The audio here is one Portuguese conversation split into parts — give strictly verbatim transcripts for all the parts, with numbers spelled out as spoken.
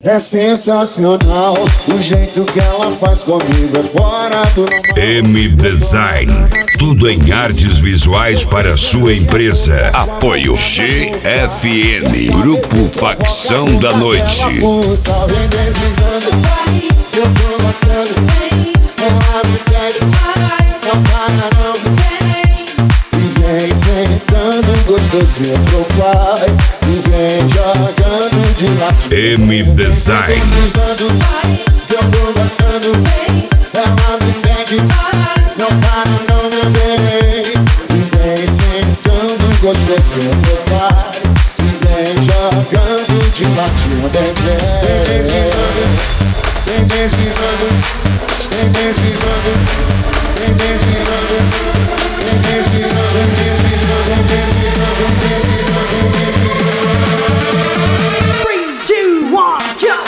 É sensacional o jeito que ela faz comigo, é fora do normal. M Design, tudo em artes visuais para sua empresa. Apoio G F N, Grupo Facção da Noite. Eu tô gostando, ela me pede, não para não. E vem sentando gostosinho pro pai, e vem jogando de lado. M Design. Eu tô gostando, ela me pede, não para não, meu bem. E vem sentando gostosinho pro pai, e vem jogando de ladinho, bebê. Vem deslizando, vem deslizando, vem deslizando, vem deslizando, vem deslizando, vem deslizando, vem deslizando, vem deslizando. three, two, one, jump!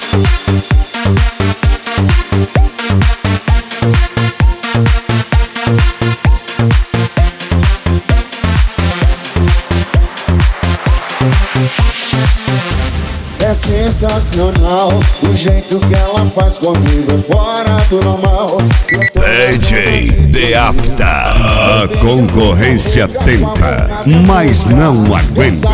É sensacional o jeito que ela faz comigo, é fora do normal. D J The After. A concorrência tenta, mas não aguenta.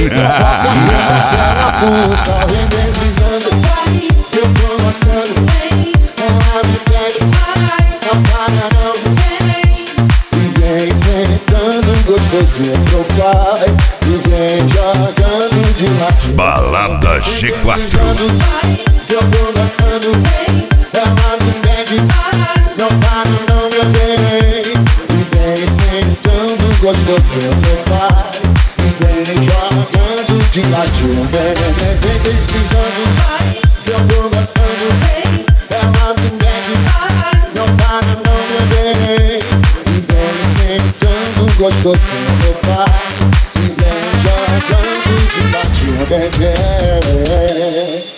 Vem deslizando, eu tô gostando, ela me pede, não para não. E vem sentando gostosinho pro pai, e vem jogando de lado. Balada G quatro. Eu tô gostando, ela me pede, não para não, meu bem. E vem sentando gostosinho pro pai, e vem jogando de ladinho, vem, vem, vem deslizando. Eu tô gostando, ela me pede, não para não, meu bem. E vem sentando gostosinho pro pai, e vem jogando de ladinho, bebê.